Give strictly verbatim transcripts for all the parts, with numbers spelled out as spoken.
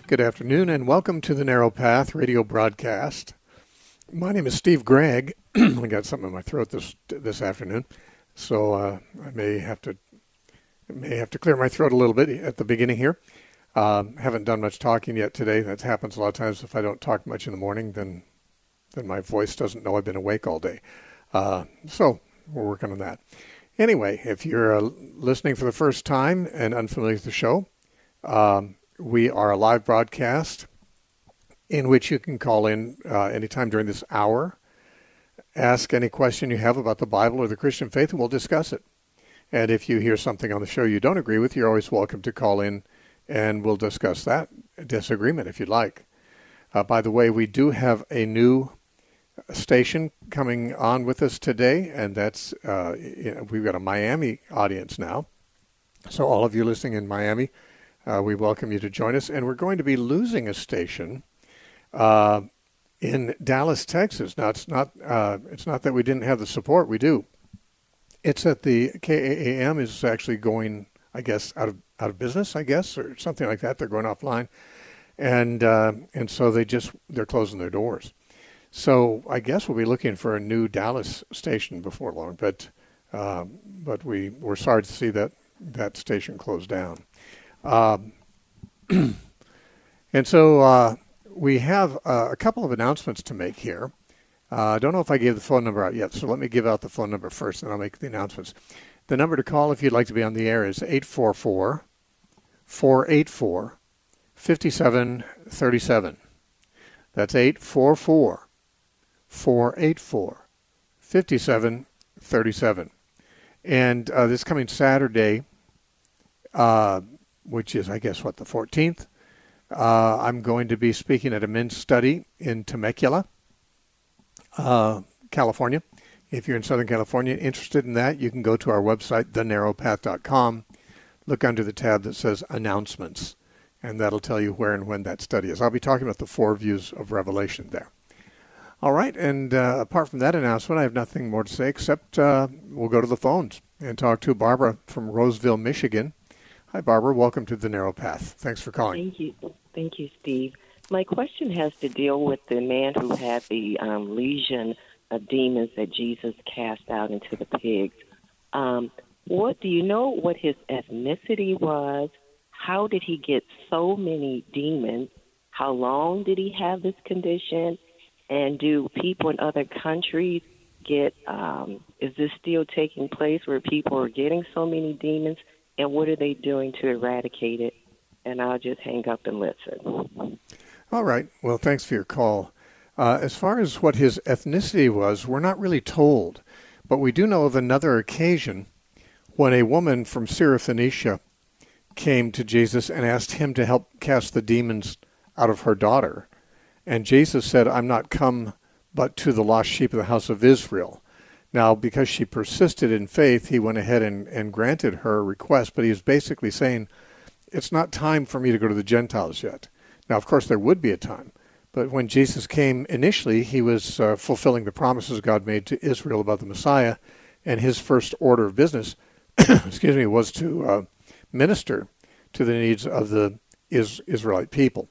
Good afternoon, and welcome to the Narrow Path radio broadcast. My name is Steve Gregg. I got something in my throat this this afternoon, so uh, I may have to may have to clear my throat a little bit at the beginning here. Um, haven't done much talking yet today. That happens a lot of times. If I don't talk much in the morning, then then my voice doesn't know I've been awake all day. Uh, so we're working on that. Anyway, if you're uh, listening for the first time and unfamiliar with the show, um, we are a live broadcast in which you can call in uh, anytime during this hour, ask any question you have about the Bible or the Christian faith, and we'll discuss it. And if you hear something on the show you don't agree with, you're always welcome to call in, and we'll discuss that disagreement if you'd like. Uh, by the way, we do have a new station coming on with us today, and that's uh, you know, we've got a Miami audience now. So all of you listening in Miami, uh, we welcome you to join us. And we're going to be losing a station uh, in Dallas, Texas. Now, it's not uh, it's not that we didn't have the support. We do. It's that the K A A M is actually going, I guess, out of out of business, I guess, or something like that. They're going offline, and uh, and so they just they're closing their doors. So I guess we'll be looking for a new Dallas station before long, but uh, but we we're sorry to see that that station closed down. Um, and so uh, we have uh, a couple of announcements to make here. Uh, I don't know if I gave the phone number out yet, so let me give out the phone number first, and I'll make the announcements. The number to call if you'd like to be on the air is eight four four, four eight four, five seven three seven. That's eight four four, four eight four, five seven three seven. And uh, this coming Saturday, uh, which is, I guess, what, the fourteenth, uh, I'm going to be speaking at a men's study in Temecula, uh, California. If you're in Southern California interested in that, you can go to our website, the narrow path dot com, look under the tab that says Announcements, and that'll tell you where and when that study is. I'll be talking about the four views of Revelation there. All right, and uh, apart from that announcement, I have nothing more to say except uh, we'll go to the phones and talk to Barbara from Roseville, Michigan. Hi, Barbara. Welcome to the Narrow Path. Thanks for calling. Thank you. Thank you, Steve. My question has to deal with the man who had the um, legion of demons that Jesus cast out into the pigs. Um, what do you know what his ethnicity was? How did he get so many demons? How long did he have this condition? And do people in other countries get, um, is this still taking place where people are getting so many demons? And what are they doing to eradicate it? And I'll just hang up and listen. All right. Well, thanks for your call. Uh, as far as what his ethnicity was, we're not really told. But we do know of another occasion when a woman from Syrophoenicia came to Jesus and asked him to help cast the demons out of her daughter. And Jesus said, I'm not come but to the lost sheep of the house of Israel. Now, because she persisted in faith, he went ahead and, and granted her request, but he was basically saying, it's not time for me to go to the Gentiles yet. Now, of course, there would be a time, but when Jesus came initially, he was uh, fulfilling the promises God made to Israel about the Messiah, and his first order of business, excuse me, was to uh, minister to the needs of the Is- Israelite people.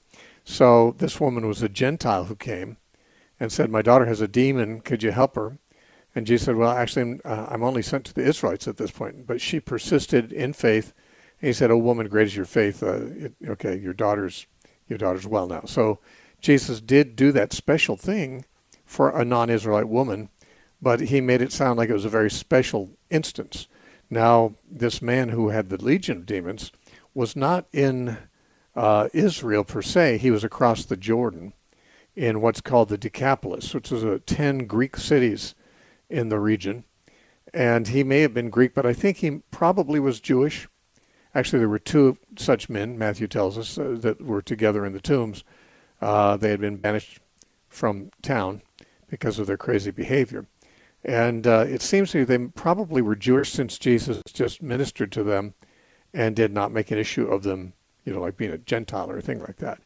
So this woman was a Gentile who came and said, my daughter has a demon, could you help her? And Jesus said, well, actually, I'm, uh, I'm only sent to the Israelites at this point. But she persisted in faith. And he said, oh, woman, great is your faith. Uh, it, okay, your daughter's your daughter's well now. So Jesus did do that special thing for a non-Israelite woman, but he made it sound like it was a very special instance. Now, this man who had the legion of demons was not in uh, Israel per se. He was across the Jordan in what's called the Decapolis, which is a ten Greek cities in the region. And he may have been Greek, but I think he probably was Jewish. Actually, there were two such men, Matthew tells us, uh, that were together in the tombs. Uh, they had been banished from town because of their crazy behavior. And uh, it seems to me they probably were Jewish since Jesus just ministered to them and did not make an issue of them, you know, like being a Gentile or anything like that.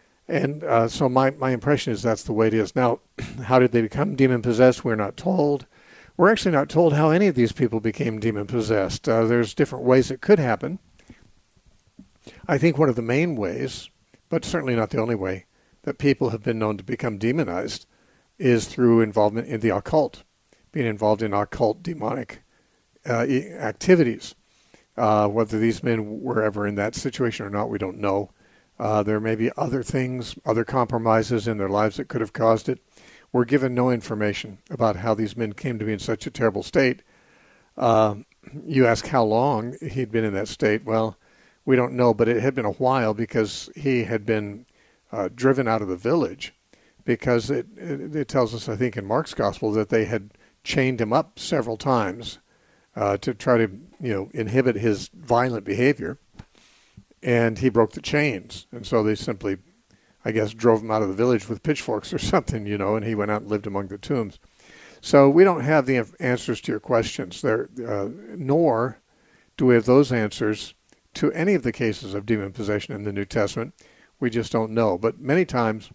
And uh, so my, my impression is that's the way it is. Now, how did they become demon-possessed? We're not told. We're actually not told how any of these people became demon-possessed. Uh, there's different ways it could happen. I think one of the main ways but certainly not the only way that people have been known to become demonized is through involvement in the occult, being involved in occult demonic uh, activities. Uh, whether these men were ever in that situation or not, we don't know. Uh, there may be other things, other compromises in their lives that could have caused it. We're given no information about how these men came to be in such a terrible state. Uh, you ask how long he'd been in that state. Well, we don't know, but it had been a while because he had been uh, driven out of the village because it, it, it tells us, I think, in Mark's gospel that they had chained him up several times uh, to try to, you know, inhibit his violent behavior. And he broke the chains. And so they simply, I guess, drove him out of the village with pitchforks or something, you know, and he went out and lived among the tombs. So we don't have the answers to your questions there, uh, nor do we have those answers to any of the cases of demon possession in the New Testament. We just don't know. But many times,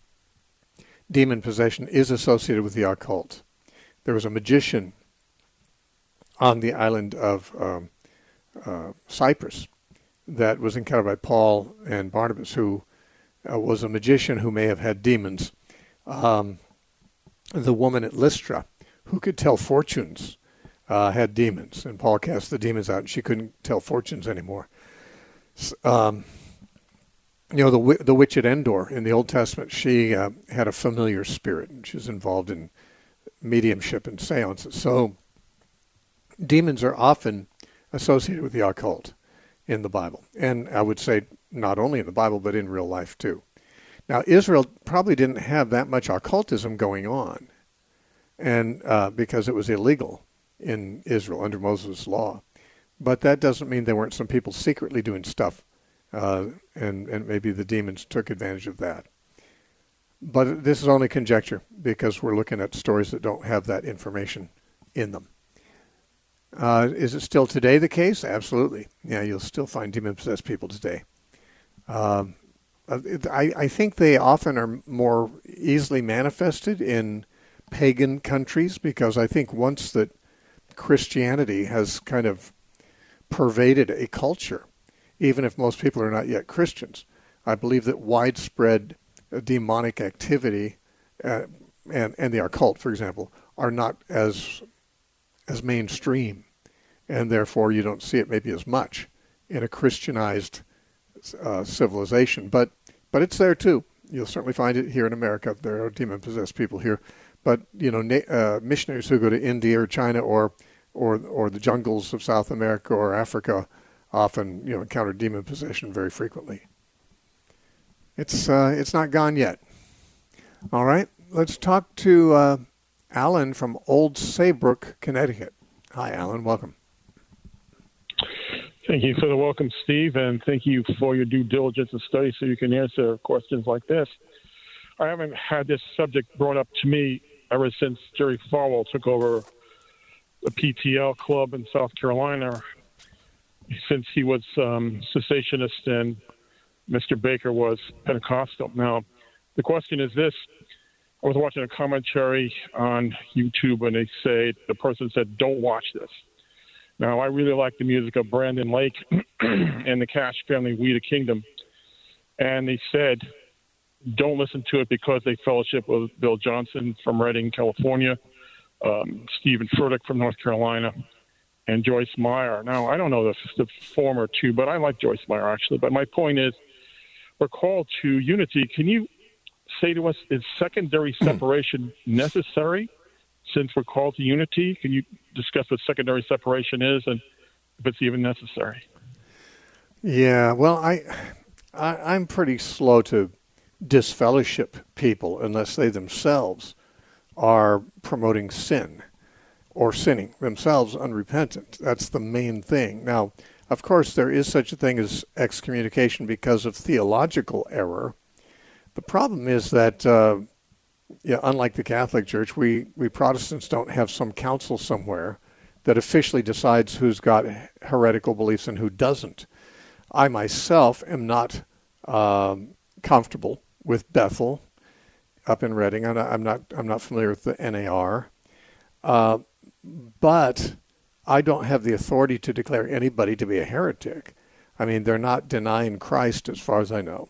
demon possession is associated with the occult. There was a magician on the island of um, uh, Cyprus that was encountered by Paul and Barnabas, who uh, was a magician who may have had demons. Um, the woman at Lystra, who could tell fortunes, uh, had demons, and Paul cast the demons out, and she couldn't tell fortunes anymore. Um, you know, the the witch at Endor in the Old Testament, she uh, had a familiar spirit, and she was involved in mediumship and seances. So demons are often associated with the occult in the Bible, and I would say not only in the Bible, but in real life too. Now, Israel probably didn't have that much occultism going on, and uh, because it was illegal in Israel under Moses' law. But that doesn't mean there weren't some people secretly doing stuff, uh, and, and maybe the demons took advantage of that. But this is only conjecture, because we're looking at stories that don't have that information in them. Uh, is it still today the case? Absolutely. Yeah, you'll still find demon-possessed people today. Um, I, I think they often are more easily manifested in pagan countries, because I think once that Christianity has kind of pervaded a culture, even if most people are not yet Christians, I believe that widespread demonic activity uh, and, and the occult, for example, are not as as mainstream, and therefore you don't see it maybe as much in a Christianized uh, civilization. But but it's there too. You'll certainly find it here in America. There are demon-possessed people here. But you know, na- uh, missionaries who go to India or China or or or the jungles of South America or Africa often, you know, encounter demon possession very frequently. It's uh, it's not gone yet. All right, let's talk to uh, Alan from Old Saybrook, Connecticut. Hi, Alan. Welcome. Thank you for the welcome, Steve, and thank you for your due diligence and study so you can answer questions like this. I haven't had this subject brought up to me ever since Jerry Falwell took over the P T L club in South Carolina, since he was um, cessationist and Mister Baker was Pentecostal. Now, the question is this. I was watching a commentary on YouTube, and they say, the person said, don't watch this. Now, I really like the music of Brandon Lake and the Cash Family, We the Kingdom. And they said, don't listen to it because they fellowship with Bill Johnson from Redding, California, um, Stephen Furtick from North Carolina, and Joyce Meyer. Now, I don't know the, the former two, but I like Joyce Meyer, actually. But my point is, we're called to unity. Can you say to us, is secondary separation necessary since we're called to unity? Can you discuss what secondary separation is and if it's even necessary? Yeah, well, I, I I'm pretty slow to disfellowship people unless they themselves are promoting sin or sinning themselves unrepentant. That's the main thing. Now, of course, there is such a thing as excommunication because of theological error. The problem is that, uh, yeah, unlike the Catholic Church, we, we Protestants don't have some council somewhere that officially decides who's got heretical beliefs and who doesn't. I myself am not um, comfortable with Bethel up in Redding. I'm not, I'm not, I'm not familiar with the N A R. Uh, but I don't have the authority to declare anybody to be a heretic. I mean, they're not denying Christ as far as I know.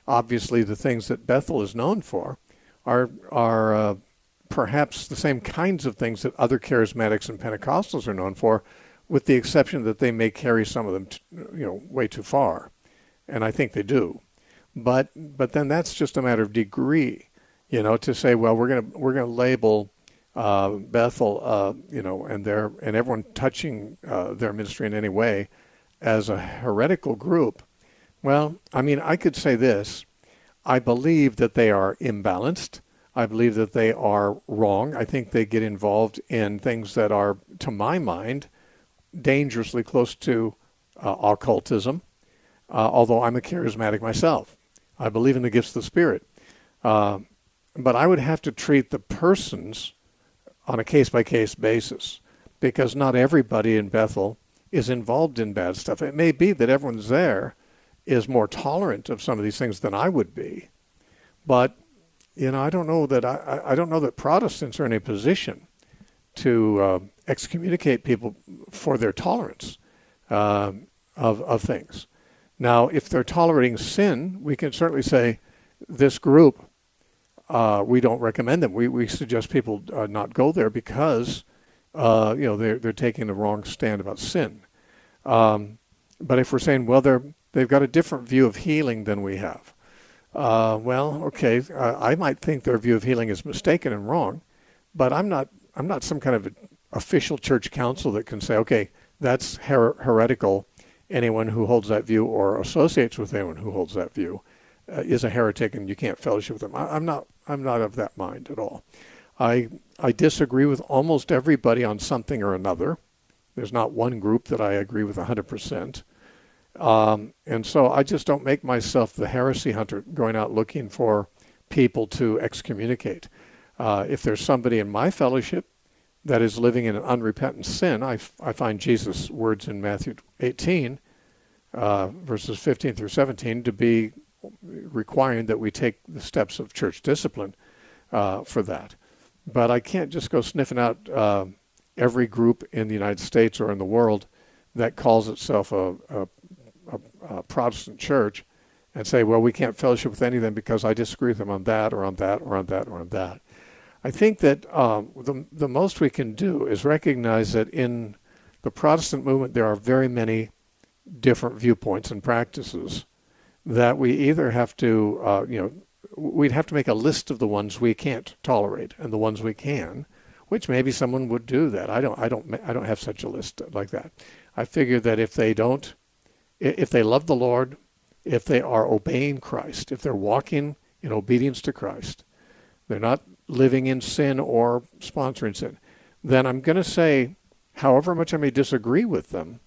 obviously the things that Bethel is known for are are uh, perhaps the same kinds of things that other charismatics and Pentecostals are known for, with the exception that they may carry some of them, t- you know, way too far, and I think they do. But but then that's just a matter of degree, you know, to say, well, we're gonna we're gonna label uh, Bethel, uh, you know, and their and everyone touching uh, their ministry in any way as a heretical group. Well, I mean, I could say this: I believe that they are imbalanced. I believe that they are wrong. I think they get involved in things that are, to my mind, dangerously close to uh, occultism, uh, although I'm a charismatic myself. I believe in the gifts of the Spirit. Uh, but I would have to treat the persons on a case-by-case basis, because not everybody in Bethel is involved in bad stuff. It may be that everyone's there is more tolerant of some of these things than I would be. But, you know, I don't know that I, I don't know that Protestants are in a position to uh, excommunicate people for their tolerance uh, of of things. Now, if they're tolerating sin, we can certainly say this group, uh, we don't recommend them. We we suggest people uh, not go there because uh, you know they're they're taking the wrong stand about sin. Um, but if we're saying, well, they're they've got a different view of healing than we have, uh, well, okay, uh, I might think their view of healing is mistaken and wrong, but I'm not I'm not some kind of official church council that can say, okay, that's her- heretical. Anyone who holds that view or associates with anyone who holds that view uh, is a heretic, and you can't fellowship with them. I, I'm not. I'm not of that mind at all. I I disagree with almost everybody on something or another. There's not one group that I agree with one hundred percent. Um, and so I just don't make myself the heresy hunter going out looking for people to excommunicate. Uh, if there's somebody in my fellowship that is living in an unrepentant sin, I, I find Jesus' words in Matthew eighteen, uh, verses fifteen through seventeen, to be requiring that we take the steps of church discipline uh, for that. But I can't just go sniffing out uh, every group in the United States or in the world that calls itself a, a, a, a Protestant church and say, well, we can't fellowship with any of them because I disagree with them on that or on that or on that or on that. I think that um, the, the most we can do is recognize that in the Protestant movement there are very many different viewpoints and practices that we either have to, uh, you know, we'd have to make a list of the ones we can't tolerate and the ones we can, which maybe someone would do that. I don't, I don't, I don't have such a list like that. I figure that if they don't, if they love the Lord, if they are obeying Christ, if they're walking in obedience to Christ, they're not living in sin or sponsoring sin, then I'm going to say, however much I may disagree with them,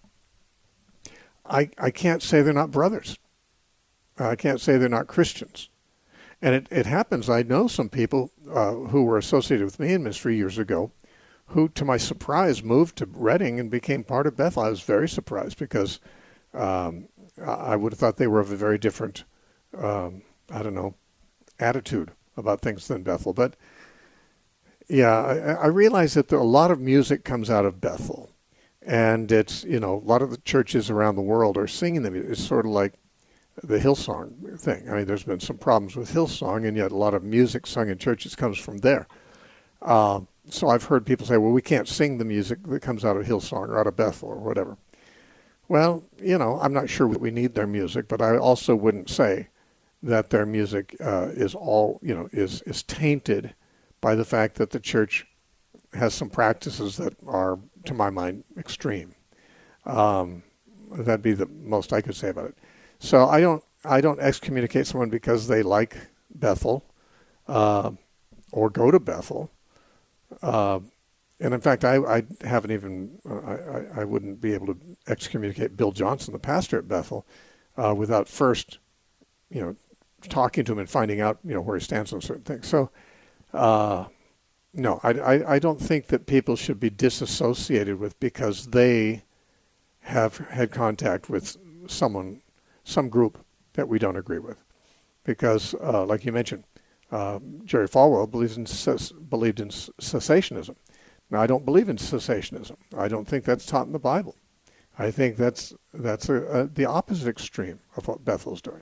I, I can't say they're not brothers. I can't say they're not Christians. And it, it happens, I know some people uh, who were associated with me in ministry years ago who, to my surprise, moved to Redding and became part of Bethel. I was very surprised because um, I would have thought they were of a very different, um, I don't know, attitude about things than Bethel. But yeah, I, I realize that there, a lot of music comes out of Bethel. And it's, you know, a lot of the churches around the world are singing them. It's sort of like the Hillsong thing. I mean, there's been some problems with Hillsong, and yet a lot of music sung in churches comes from there. Uh, so I've heard people say, well, we can't sing the music that comes out of Hillsong or out of Bethel or whatever. Well, you know, I'm not sure that we need their music, but I also wouldn't say that their music uh, is all, you know, is, is tainted by the fact that the church has some practices that are, to my mind, extreme. Um, that'd be the most I could say about it. So I don't I don't excommunicate someone because they like Bethel uh, or go to Bethel. Uh, and in fact, I, I haven't even, uh, I, I wouldn't be able to excommunicate Bill Johnson, the pastor at Bethel, uh, without first, you know, talking to him and finding out, you know, where he stands on certain things. So, uh, no, I, I, I don't think that people should be disassociated with because they have had contact with someone, some group that we don't agree with. Because, uh, like you mentioned, uh, Jerry Falwell believes in ces- believed in cessationism. Now, I don't believe in cessationism. I don't think that's taught in the Bible. I think that's that's a, a, the opposite extreme of what Bethel's doing.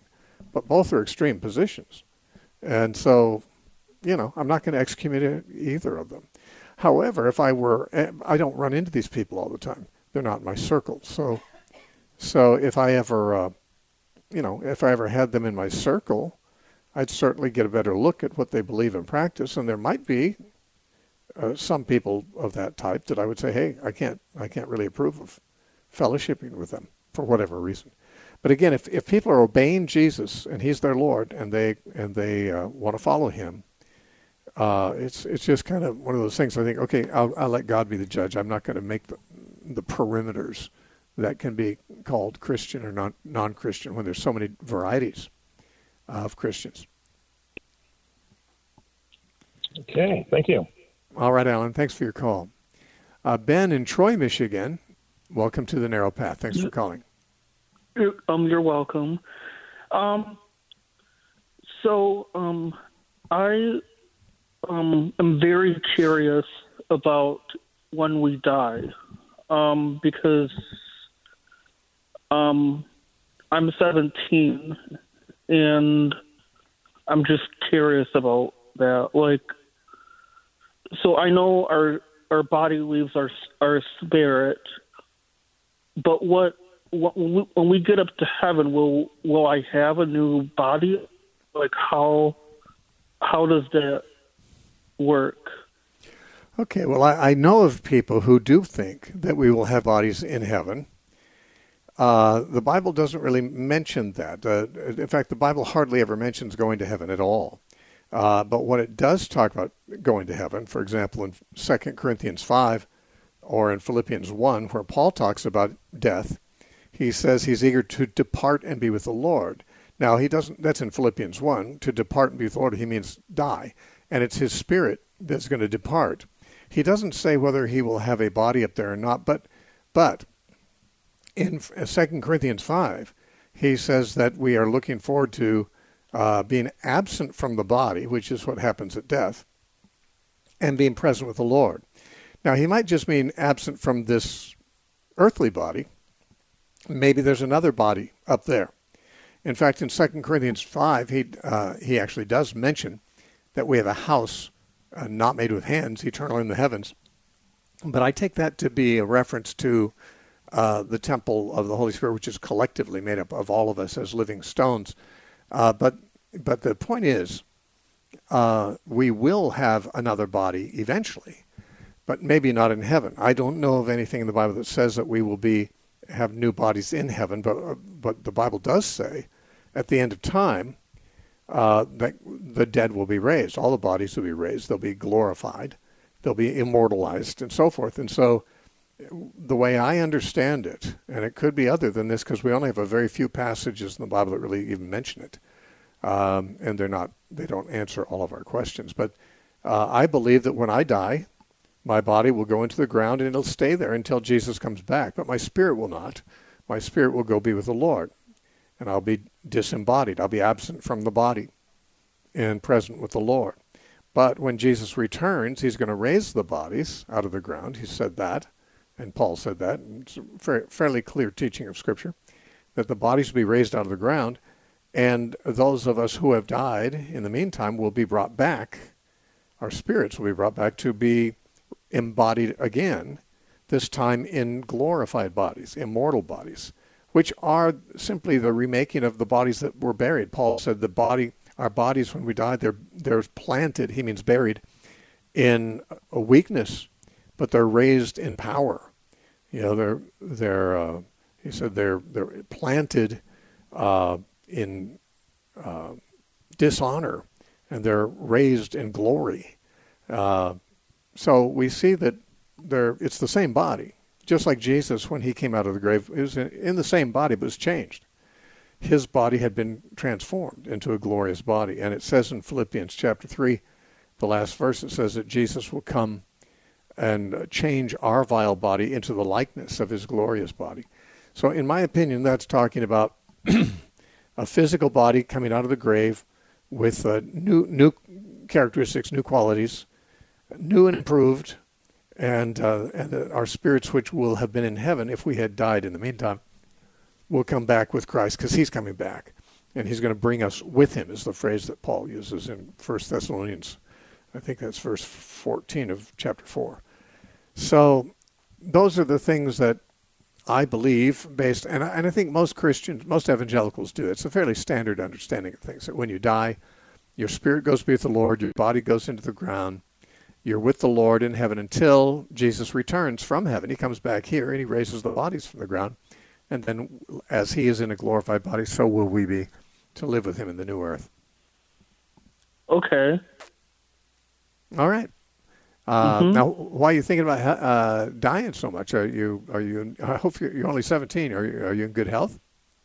but both are extreme positions. And so, you know, I'm not going to excommunicate either of them. However, if I were, I don't run into these people all the time. They're not in my circle. So, so if I ever, uh, you know, if I ever had them in my circle, I'd certainly get a better look at what they believe and practice. And there might be uh, some people of that type that I would say, hey, I can't, I can't really approve of fellowshipping with them for whatever reason. But again, if, if people are obeying Jesus and he's their Lord and they, and they uh, want to follow him, Uh, it's it's just kind of one of those things. I think, okay, I'll, I'll let God be the judge. I'm not going to make the, the perimeters that can be called Christian or non, non-Christian when there's so many varieties of Christians. Okay, thank you. All right, Alan, thanks for your call. Uh, Ben in Troy, Michigan, welcome to the Narrow Path. Thanks for calling. Um, you're welcome. Um, so um, I... Um, I'm very curious about when we die, um, because um, I'm seventeen, and I'm just curious about that. Like, so I know our our body leaves our our spirit, but what when we, when we get up to heaven, will will I have a new body? Like, how how does that work? Okay, well, I, I know of people who do think that we will have bodies in heaven. Uh, the Bible doesn't really mention that. Uh, in fact, the Bible hardly ever mentions going to heaven at all. Uh, but what it does talk about going to heaven, for example, in Second Corinthians five or in Philippians one, where Paul talks about death, he says he's eager to depart and be with the Lord. Now, he doesn't. That's in Philippians one. To depart and be with the Lord, he means die. And it's his spirit that's going to depart. He doesn't say whether he will have a body up there or not, but but in Second Corinthians five, he says that we are looking forward to uh, being absent from the body, which is what happens at death, and being present with the Lord. Now, he might just mean absent from this earthly body. Maybe there's another body up there. In fact, in Second Corinthians five, he uh, he actually does mention that we have a house uh, not made with hands, eternal in the heavens. But I take that to be a reference to uh, the temple of the Holy Spirit, which is collectively made up of all of us as living stones. Uh, but but the point is, uh, we will have another body eventually, but maybe not in heaven. I don't know of anything in the Bible that says that we will be have new bodies in heaven, but uh, but the Bible does say at the end of time, Uh, that the dead will be raised. All the bodies will be raised. They'll be glorified. They'll be immortalized and so forth. And so the way I understand it, and it could be other than this because we only have a very few passages in the Bible that really even mention it. Um, and they're not, they don't answer all of our questions. But uh, I believe that when I die, my body will go into the ground and it'll stay there until Jesus comes back. But my spirit will not. My spirit will go be with the Lord. And I'll be disembodied. I'll be absent from the body and present with the Lord. But when Jesus returns, he's going to raise the bodies out of the ground. He said that, and Paul said that. It's a fairly clear teaching of Scripture, that the bodies will be raised out of the ground, and those of us who have died in the meantime will be brought back. Our spirits will be brought back to be embodied again, this time in glorified bodies, immortal bodies, which are simply the remaking of the bodies that were buried. Paul said the body, our bodies when we die, they're they're planted, he means buried, in a weakness, but they're raised in power. You know, they're they're uh, he said they're they're planted uh, in uh, dishonor, and they're raised in glory. Uh, so we see that they're it's the same body. Just like Jesus, when he came out of the grave, it was in the same body, but was changed. His body had been transformed into a glorious body. And it says in Philippians chapter three, the last verse, it says that Jesus will come and change our vile body into the likeness of his glorious body. So in my opinion, that's talking about a physical body coming out of the grave with uh, new new characteristics, new qualities, new and improved, and uh, and uh, our spirits, which will have been in heaven if we had died in the meantime, will come back with Christ because he's coming back. and he's going to bring us with him, is the phrase that Paul uses in First Thessalonians. I think that's verse fourteen of chapter four. So those are the things that I believe, based, and I, and I think most Christians, most evangelicals do. It's a fairly standard understanding of things, that when you die, your spirit goes to be with the Lord, your body goes into the ground, you're with the Lord in heaven until Jesus returns from heaven. He comes back here and he raises the bodies from the ground. And then as he is in a glorified body, so will we be to live with him in the new earth. Okay. All right. Uh, mm-hmm. Now, why are you thinking about uh, dying so much? Are you? Are you? I hope you're, you're only seventeen. Are you? Are you in good health?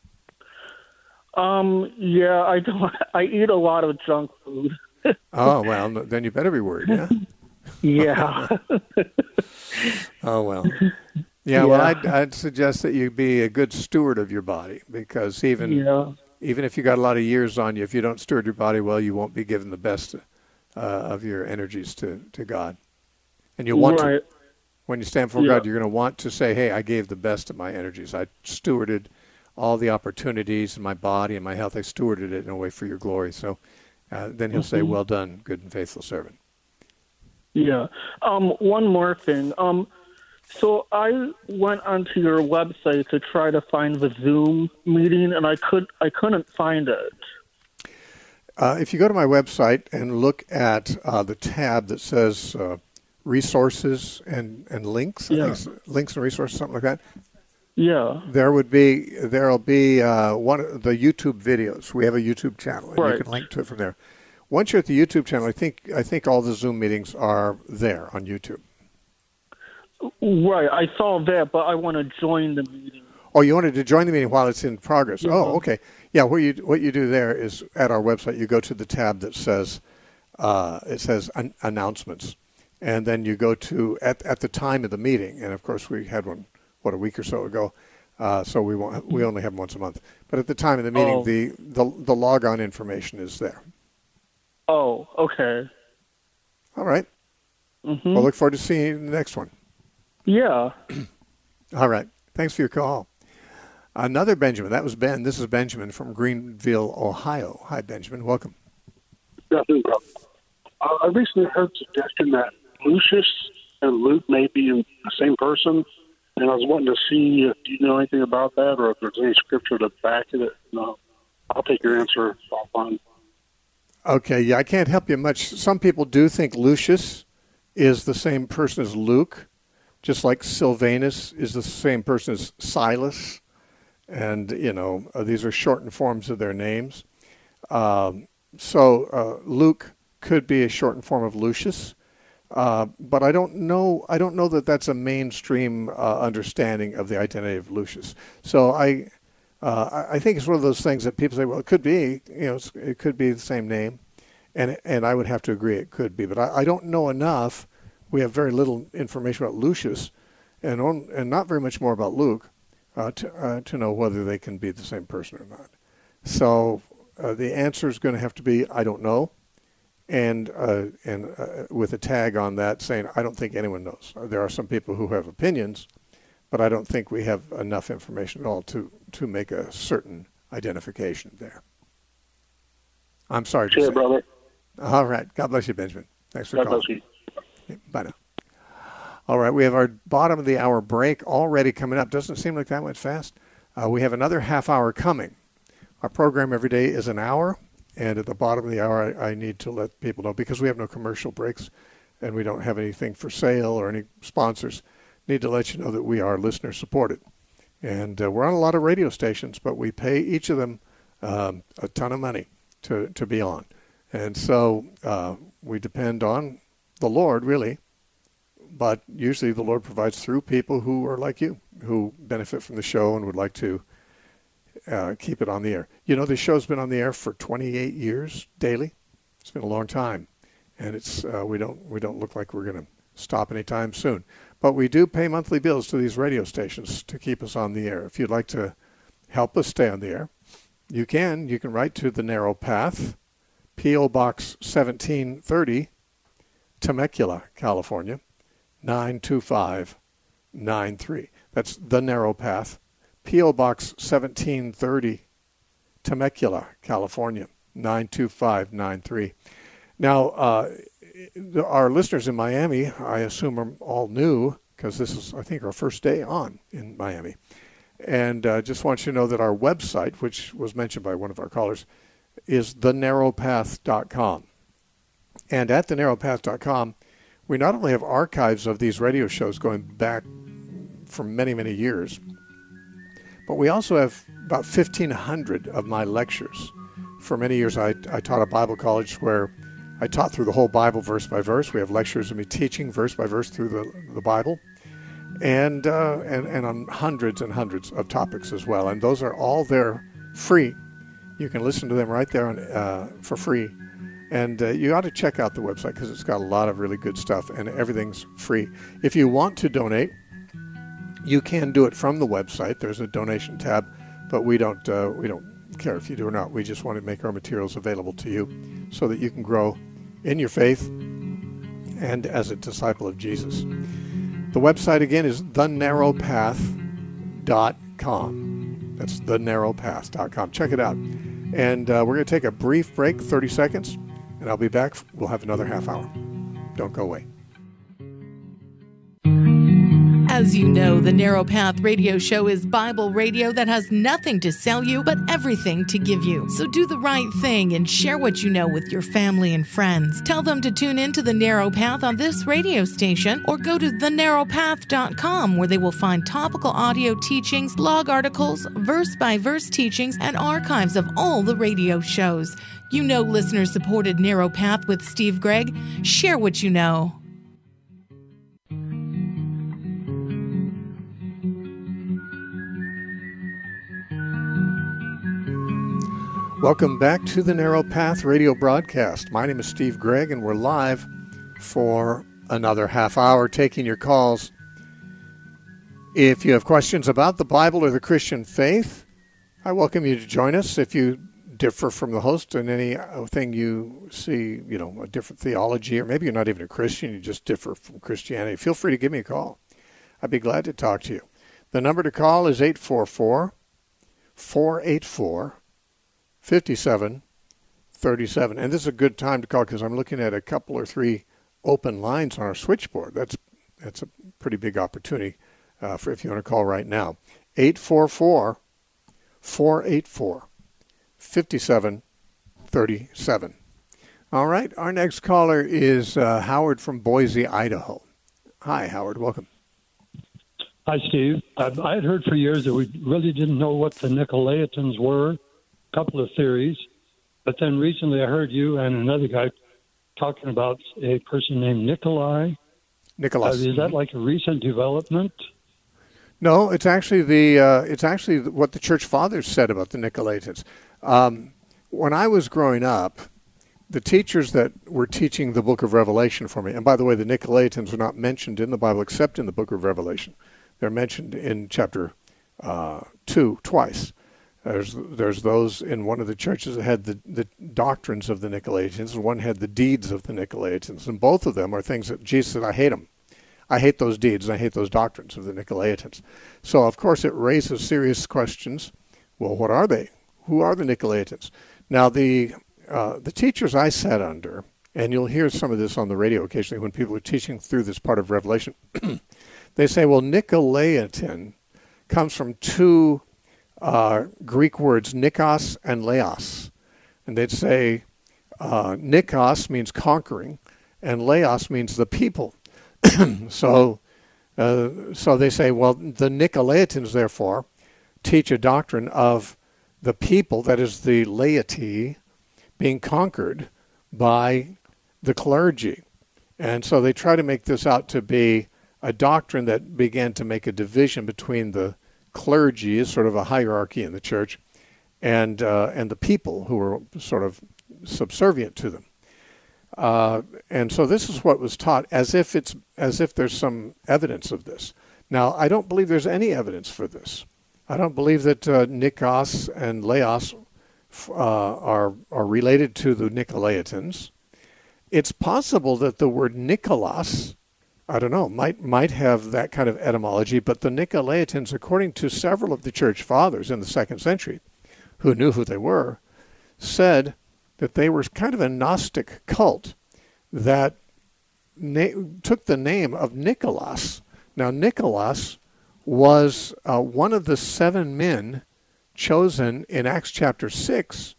Um. Yeah. I don't. I eat a lot of junk food. Oh well, then you better be worried. Yeah. Yeah. Oh well. Yeah, yeah. Well, I'd, I'd suggest that you be a good steward of your body, because even yeah. even if you got a lot of years on you, if you don't steward your body well, you won't be given the best uh, of your energies to, to God. And you'll want right. to. When you stand before yeah. God, you're going to want to say, hey, I gave the best of my energies. I stewarded all the opportunities in my body and my health. I stewarded it in a way for your glory. So uh, then he'll mm-hmm. say, well done, good and faithful servant. Yeah. Um, one more thing. Um, so I went onto your website to try to find the Zoom meeting, and I could I couldn't find it. Uh, if you go to my website and look at uh, the tab that says uh, resources and, and links, I yeah. think links and resources, something like that. Yeah. There would be there'll be uh, one of the YouTube videos. We have a YouTube channel, and right. you can link to it from there. Once you're at the YouTube channel, I think I think all the Zoom meetings are there on YouTube. Right, I saw that, but I want to join the meeting. Oh, you wanted to join the meeting while it's in progress? Yeah. Oh, okay. Yeah, what you what you do there is at our website, you go to the tab that says uh, it says an- announcements, and then you go to at at the time of the meeting, and of course we had one what a week or so ago, uh, so we won't we only have them once a month. But at the time of the meeting, oh. the the the logon information is there. Oh, okay. All right. Mm-hmm. We'll look forward to seeing you in the next one. Yeah. All right. Thanks for your call. Another Benjamin. That was Ben. This is Benjamin from Greenville, Ohio. Hi, Benjamin. Welcome. Good afternoon, brother. Uh, I recently heard the suggestion that Lucius and Luke may be the same person, and I was wanting to see if you know anything about that, or if there's any scripture to back it. No, I'll take your answer offline. Okay, yeah, I can't help you much. Some people do think Lucius is the same person as Luke, just like Silvanus is the same person as Silas. And, you know, uh, these are shortened forms of their names. Um, so uh, Luke could be a shortened form of Lucius. Uh, but I don't know I don't know that that's a mainstream uh, understanding of the identity of Lucius. So I... Uh, I think it's one of those things that people say, well, it could be, you know, it could be the same name. And and I would have to agree it could be. But I, I don't know enough. We have very little information about Lucius and on, and not very much more about Luke uh, to, uh, to know whether they can be the same person or not. So uh, the answer is going to have to be, I don't know. And, uh, and uh, with a tag on that saying, I don't think anyone knows. There are some people who have opinions, but I don't think we have enough information at all to, to make a certain identification there. I'm sorry to sure, say. brother. All right. God bless you, Benjamin. Thanks for God calling. bless you. Yeah, bye now. All right. We have our bottom of the hour break already coming up. Doesn't seem like that went fast. Uh, we have another half hour coming. Our program every day is an hour, and at the bottom of the hour, I, I need to let people know, because we have no commercial breaks and we don't have anything for sale or any sponsors, need to let you know that we are listener supported. And uh, we're on a lot of radio stations, but we pay each of them um, a ton of money to, to be on. And so uh, we depend on the Lord, really. But usually the Lord provides through people who are like you, who benefit from the show and would like to uh, keep it on the air. You know, the show's been on the air for twenty-eight years daily. It's been a long time. And it's uh, we don't we don't look like we're going to stop anytime soon. But we do pay monthly bills to these radio stations to keep us on the air. If you'd like to help us stay on the air, you can. You can write to The Narrow Path, P O. Box seventeen thirty, Temecula, California, nine two five nine three. That's The Narrow Path, P O. Box seventeen thirty, Temecula, California, nine two five nine three. Now, uh, our listeners in Miami, I assume, are all new, because this is, I think, our first day on in Miami. And uh, just want you to know that our website, which was mentioned by one of our callers, is the narrow path dot com. And at the narrow path dot com, we not only have archives of these radio shows going back for many, many years, but we also have about fifteen hundred of my lectures. For many years, I, I taught at Bible college where I taught through the whole Bible verse by verse. We have lectures of me teaching verse by verse through the, the Bible, and, uh, and and on hundreds and hundreds of topics as well. And those are all there free. You can listen to them right there on, uh, for free. And uh, you ought to check out the website because it's got a lot of really good stuff, and everything's free. If you want to donate, you can do it from the website. There's a donation tab, but we don't uh, we don't care if you do or not. We just want to make our materials available to you so that you can grow in your faith and as a disciple of Jesus. The website again is the narrow path dot com. That's the narrow path dot com. Check it out. And uh, we're going to take a brief break, thirty seconds, and I'll be back. We'll have another half hour. Don't go away. As you know, the Narrow Path Radio Show is Bible radio that has nothing to sell you, but everything to give you. So do the right thing and share what you know with your family and friends. Tell them to tune in to The Narrow Path on this radio station, or go to the narrow path dot com, where they will find topical audio teachings, blog articles, verse-by-verse teachings, and archives of all the radio shows. You know listener-supported Narrow Path with Steve Gregg. Share what you know. Welcome back to the Narrow Path radio broadcast. My name is Steve Gregg, and we're live for another half hour taking your calls. If you have questions about the Bible or the Christian faith, I welcome you to join us. If you differ from the host in anything you see, you know, a different theology, or maybe you're not even a Christian, you just differ from Christianity, feel free to give me a call. I'd be glad to talk to you. The number to call is eight four four, four eight four, fifty-seven thirty-seven. And this is a good time to call because I'm looking at a couple or three open lines on our switchboard. That's that's a pretty big opportunity uh, for if you want to call right now. eight four four, four eight four, fifty-seven thirty-seven. All right, our next caller is uh, Howard from Boise, Idaho. Hi, Howard. Welcome. Hi, Steve. I, I had heard for years that we really didn't know what the Nicolaitans were. Couple of theories, but then recently I heard you and another guy talking about a person named Nikolai. Nicholas. Uh, is that like a recent development? No, it's actually the uh, it's actually what the church fathers said about the Nicolaitans. Um, when I was growing up, the teachers that were teaching the book of Revelation for me, and by the way, the Nicolaitans are not mentioned in the Bible except in the book of Revelation. They're mentioned in chapter uh, two twice. There's there's those in one of the churches that had the, the doctrines of the Nicolaitans, and one had the deeds of the Nicolaitans. And both of them are things that Jesus said, I hate them. I hate those deeds, and I hate those doctrines of the Nicolaitans. So, of course, it raises serious questions. Well, what are they? Who are the Nicolaitans? Now, the uh, the teachers I sat under, and you'll hear some of this on the radio occasionally when people are teaching through this part of Revelation, they say, well, Nicolaitan comes from two Uh, Greek words, nikos and laos. And they'd say uh, nikos means conquering, and laos means the people. so uh, so they say, well, the Nicolaitans, therefore, teach a doctrine of the people, that is the laity, being conquered by the clergy. And so they try to make this out to be a doctrine that began to make a division between the clergy, is sort of a hierarchy in the church, and uh, and the people who were sort of subservient to them. Uh, and so this is what was taught, as if it's as if there's some evidence of this. Now, I don't believe there's any evidence for this. I don't believe that uh, Nikos and Laos uh, are are related to the Nicolaitans. It's possible that the word Nicholas, I don't know, might might have that kind of etymology, but the Nicolaitans, according to several of the church fathers in the second century, who knew who they were, said that they were kind of a Gnostic cult that na- took the name of Nicholas. Now, Nicholas was uh, one of the seven men chosen in Acts chapter six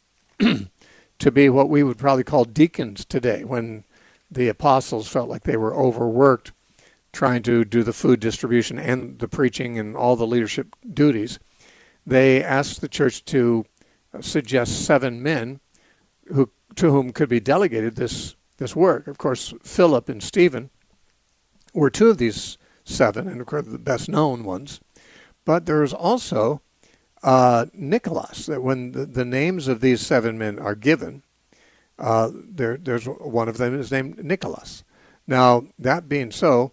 to be what we would probably call deacons today, when the apostles felt like they were overworked trying to do the food distribution and the preaching and all the leadership duties. They asked the church to suggest seven men who to whom could be delegated this, this work. Of course, Philip and Stephen were two of these seven, and of course the best known ones. But there is also uh, Nicholas, that when the, the names of these seven men are given, uh, there, there's one of them is named Nicholas. Now, that being so,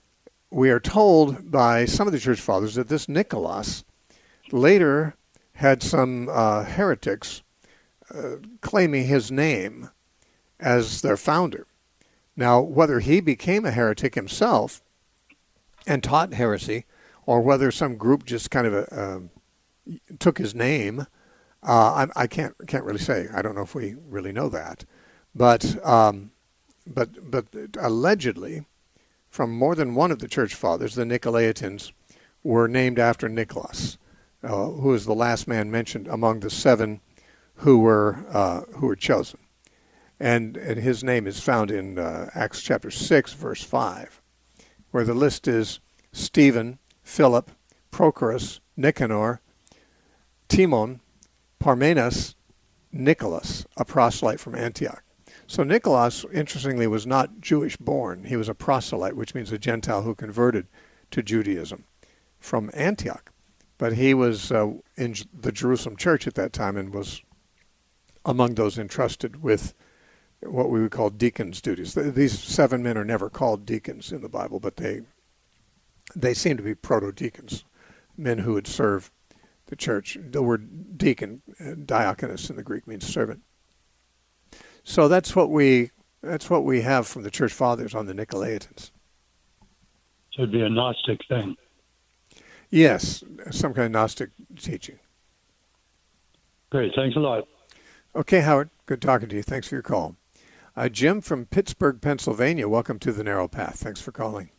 we are told by some of the church fathers that this Nicholas later had some uh, heretics uh, claiming his name as their founder. Now, whether he became a heretic himself and taught heresy, or whether some group just kind of uh, took his name, uh, I, I can't can't really say. I don't know if we really know that, but um, but but allegedly, from more than one of the church fathers, the Nicolaitans were named after Nicholas, uh, who is the last man mentioned among the seven who were uh, who were chosen, and and his name is found in uh, Acts chapter six, verse five, where the list is Stephen, Philip, Prochorus, Nicanor, Timon, Parmenas, Nicholas, a proselyte from Antioch. So Nicholas, interestingly, was not Jewish born. He was a proselyte, which means a Gentile who converted to Judaism from Antioch. But he was uh, in the Jerusalem church at that time and was among those entrusted with what we would call deacons' duties. These seven men are never called deacons in the Bible, but they they seem to be proto-deacons, men who would serve the church. The word deacon, diakonos in the Greek, means servant. So that's what we that's what we have from the church fathers on the Nicolaitans. So it'd be a Gnostic thing. Yes, some kind of Gnostic teaching. Great, thanks a lot. Okay, Howard, good talking to you. Thanks for your call. Uh, Jim from Pittsburgh, Pennsylvania, welcome to the Narrow Path. Thanks for calling.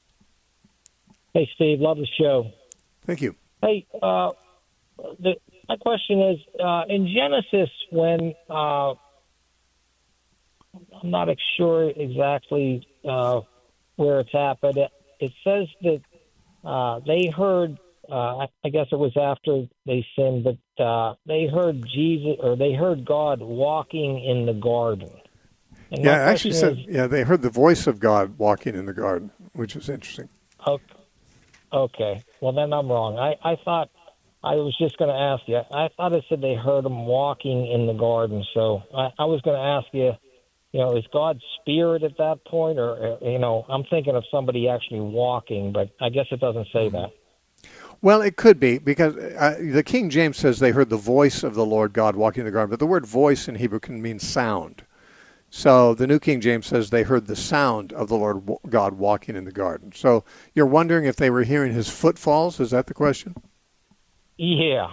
Hey, Steve, love the show. Thank you. Hey, uh, the, my question is, uh, in Genesis, when uh, I'm not sure exactly uh, where it's at, but it, it says that uh, they heard, uh, I guess it was after they sinned, but uh, they heard Jesus, or they heard God walking in the garden. And yeah, it actually is, said, yeah, they heard the voice of God walking in the garden, which is interesting. Okay. Okay. Well, then I'm wrong. I, I thought, I was just going to ask you, I thought it said they heard him walking in the garden. So I, I was going to ask you, you know, is God spirit at that point? Or, you know, I'm thinking of somebody actually walking, but I guess it doesn't say that. Well, it could be, because uh, the King James says they heard the voice of the Lord God walking in the garden, but the word voice in Hebrew can mean sound. So the New King James says they heard the sound of the Lord God walking in the garden. So you're wondering if they were hearing his footfalls? Is that the question? Yeah.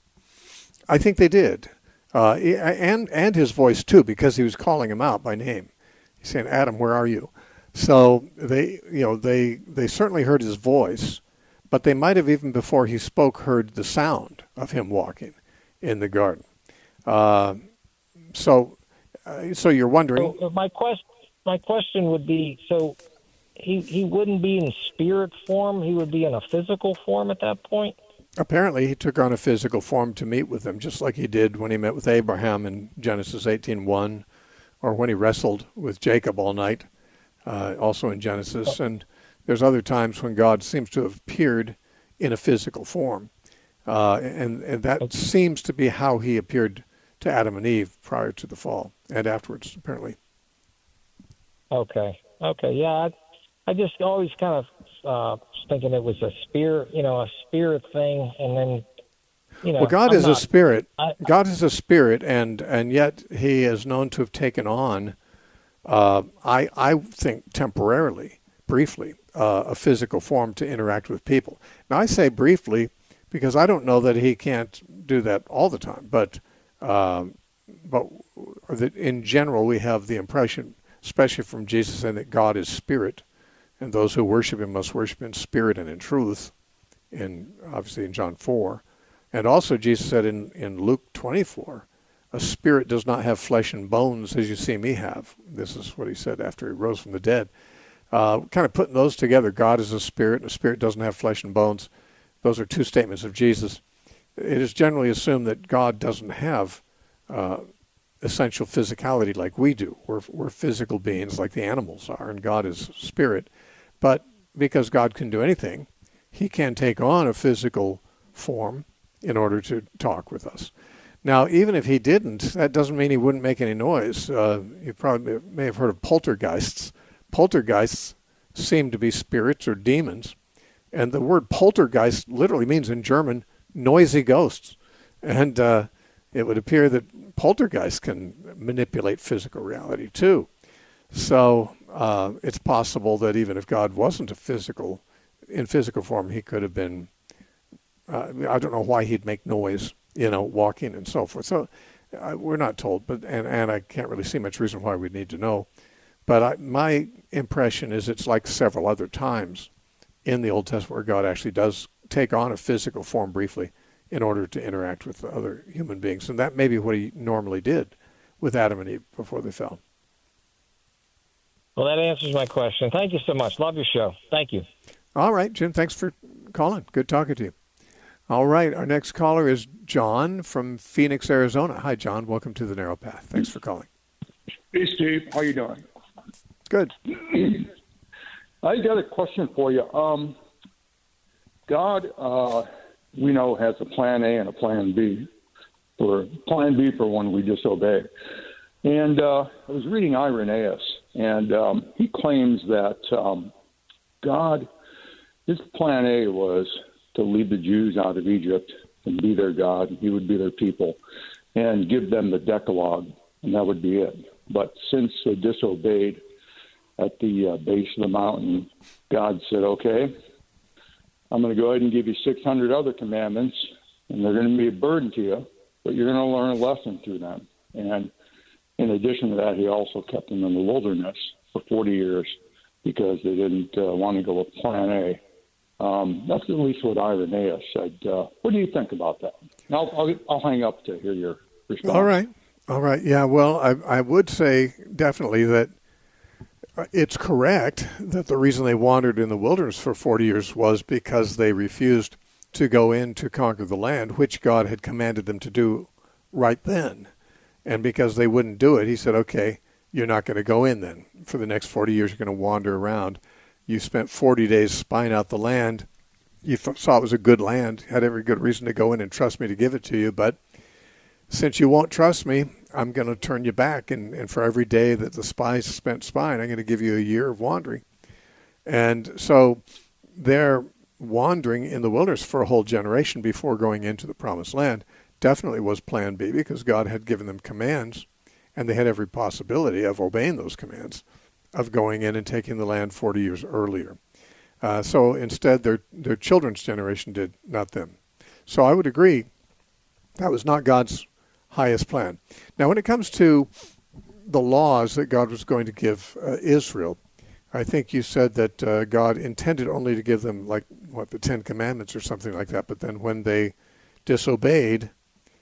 I think they did. Uh, and and his voice, too, because he was calling him out by name. He's saying, Adam, where are you? So they, you know, they, they certainly heard his voice, but they might have, even before he spoke, heard the sound of him walking in the garden. Uh, so... Uh, so you're wondering. So my quest, my question would be: so he he wouldn't be in spirit form; he would be in a physical form at that point. Apparently, he took on a physical form to meet with them, just like he did when he met with Abraham in Genesis eighteen one, or when he wrestled with Jacob all night, uh, also in Genesis. And there's other times when God seems to have appeared in a physical form, uh, and and that okay. seems to be how he appeared to Adam and Eve prior to the fall and afterwards, apparently. Okay. Okay. Yeah. I, I just always kind of uh, was thinking it was a spirit, you know, a spirit thing. And then, you know. Well, God I'm is not, a spirit. I, God is a spirit, and, and yet he is known to have taken on, uh, I, I think temporarily, briefly, uh, a physical form to interact with people. Now, I say briefly because I don't know that he can't do that all the time. But um, but that in general, we have the impression, especially from Jesus, saying that God is spirit, and those who worship him must worship in spirit and in truth, in obviously in John four. And also Jesus said in, in Luke twenty-four, a spirit does not have flesh and bones as you see me have. This is what he said after he rose from the dead. Uh, kind of putting those together, God is a spirit, and a spirit doesn't have flesh and bones. Those are two statements of Jesus. It is generally assumed that God doesn't have uh, essential physicality like we do. We're, we're physical beings like the animals are, and God is spirit. But because God can do anything, he can take on a physical form in order to talk with us. Now, even if he didn't, that doesn't mean he wouldn't make any noise. Uh, you probably may have heard of poltergeists. Poltergeists seem to be spirits or demons. And the word poltergeist literally means in German, noisy ghosts. And uh, it would appear that poltergeists can manipulate physical reality too. So uh, it's possible that even if God wasn't a physical, in physical form, he could have been, uh, I don't know why he'd make noise, you know, walking and so forth. So uh, we're not told, but and, and I can't really see much reason why we'd need to know. But I, my impression is it's like several other times in the Old Testament where God actually does take on a physical form briefly in order to interact with other human beings. And that may be what he normally did with Adam and Eve before they fell. Well, that answers my question. Thank you so much. Love your show. Thank you. All right, Jim, thanks for calling. Good talking to you. All right, our next caller is John from Phoenix, Arizona. Hi, John. Welcome to the Narrow Path. Thanks for calling. Hey, Steve. How you doing? Good. I got a question for you. Um, God, uh, we know, has a plan A and a plan B, or plan B for when we disobey. And uh, I was reading Irenaeus, and um, he claims that um, God, his plan A was to lead the Jews out of Egypt and be their God. He would be their people and give them the Decalogue, and that would be it. But since they disobeyed at the uh, base of the mountain, God said, okay, I'm going to go ahead and give you six hundred other commandments, and they're going to be a burden to you, but you're going to learn a lesson through them. And in addition to that, he also kept them in the wilderness for forty years because they didn't uh, want to go with plan A. Um, that's at least what Irenaeus said. Uh, what do you think about that? I'll, I'll, I'll hang up to hear your response. All right. All right. Yeah, well, I, I would say definitely that it's correct that the reason they wandered in the wilderness for forty years was because they refused to go in to conquer the land, which God had commanded them to do right then. And because they wouldn't do it, he said, okay, you're not going to go in then. For the next forty years, you're going to wander around. You spent forty days spying out the land. You saw it was a good land, had every good reason to go in and trust me to give it to you. But since you won't trust me, I'm going to turn you back. And, and for every day that the spies spent spying, I'm going to give you a year of wandering. And so their wandering in the wilderness for a whole generation before going into the promised land definitely was plan B, because God had given them commands, and they had every possibility of obeying those commands, of going in and taking the land forty years earlier. Uh, so instead, their their children's generation did, not them. So I would agree that was not God's highest plan. Now, when it comes to the laws that God was going to give uh, Israel, I think you said that uh, God intended only to give them, like, what, the Ten Commandments or something like that, but then when they disobeyed,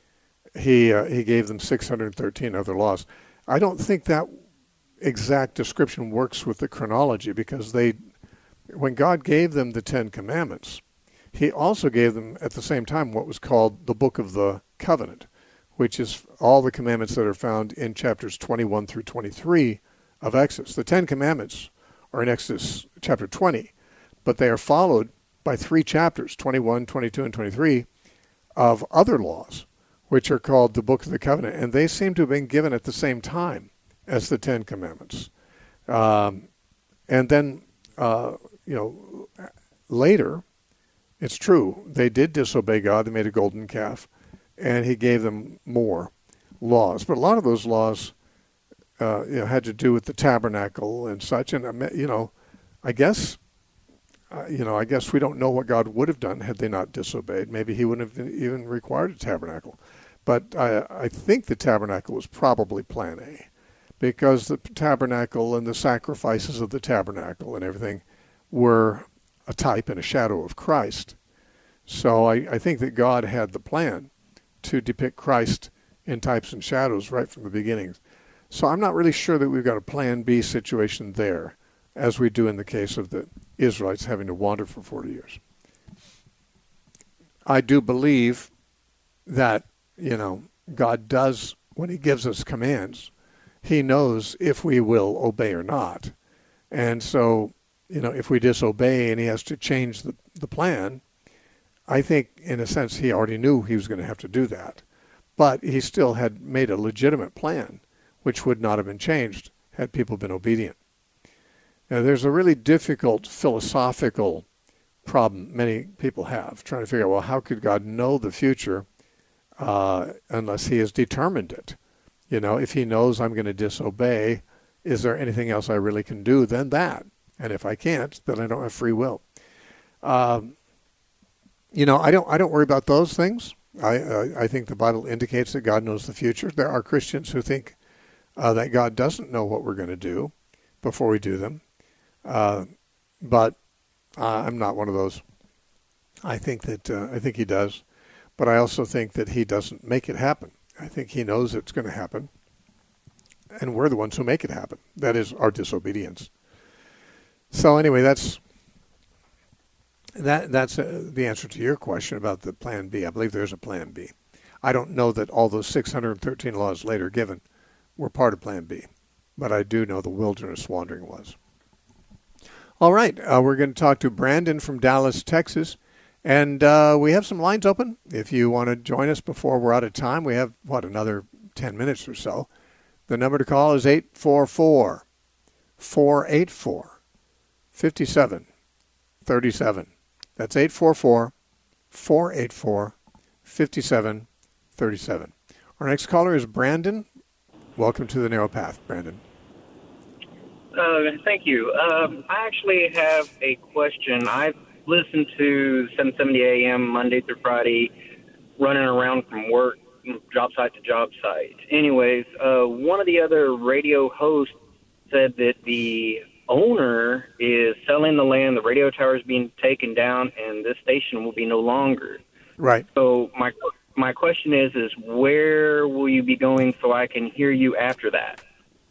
he uh, he gave them six hundred thirteen other laws. I don't think that exact description works with the chronology, because they, when God gave them the Ten Commandments, he also gave them at the same time what was called the Book of the Covenant, which is all the commandments that are found in chapters twenty-one through twenty-three of Exodus. The Ten Commandments are in Exodus chapter twenty, but they are followed by three chapters, twenty-one, twenty-two, and twenty-three, of other laws, which are called the Book of the Covenant, and they seem to have been given at the same time as the Ten Commandments. Um, and then, uh, you know, later, it's true, they did disobey God. They made a golden calf, and he gave them more laws. But a lot of those laws uh, you know, had to do with the tabernacle and such. And, you know, I guess uh, you know, I guess we don't know what God would have done had they not disobeyed. Maybe he wouldn't have even required a tabernacle. But I, I think the tabernacle was probably plan A, because the tabernacle and the sacrifices of the tabernacle and everything were a type and a shadow of Christ. So I, I think that God had the plan to depict Christ in types and shadows right from the beginning. So I'm not really sure that we've got a plan B situation there, as we do in the case of the Israelites having to wander for forty years. I do believe that, you know, God does, when he gives us commands, he knows if we will obey or not. And so, you know, if we disobey and he has to change the, the plan, I think, in a sense, he already knew he was going to have to do that. But he still had made a legitimate plan, which would not have been changed had people been obedient. Now, there's a really difficult philosophical problem many people have, trying to figure out, well, how could God know the future uh, unless he has determined it? You know, if he knows I'm going to disobey, is there anything else I really can do than that? And if I can't, then I don't have free will. Um, you know, I don't I don't worry about those things. I uh, I think the Bible indicates that God knows the future. There are Christians who think uh, that God doesn't know what we're going to do before we do them. Uh, but uh, I'm not one of those. I think that uh, I think he does, but I also think that he doesn't make it happen. I think he knows it's going to happen, and we're the ones who make it happen. That is our disobedience. So anyway, that's that that's uh, the answer to your question about the plan B. I believe there's a plan B. I don't know that all those six hundred thirteen laws later given were part of plan B, but I do know the wilderness wandering was. All right, uh, we're going to talk to Brandon from Dallas, Texas. And uh, we have some lines open. If you want to join us before we're out of time, we have, what, another ten minutes or so. The number to call is eight four four, four eight four, five seven three seven. That's eight four four, four eight four, five seven three seven. Our next caller is Brandon. Welcome to the Narrow Path, Brandon. Uh, thank you. Um, I actually have a question. I've listened to seven seventy A M Monday through Friday, running around from work, job site to job site. Anyways, uh, one of the other radio hosts said that the owner is selling the land, the radio tower is being taken down, and this station will be no longer. Right. So my my question is, is where will you be going so I can hear you after that?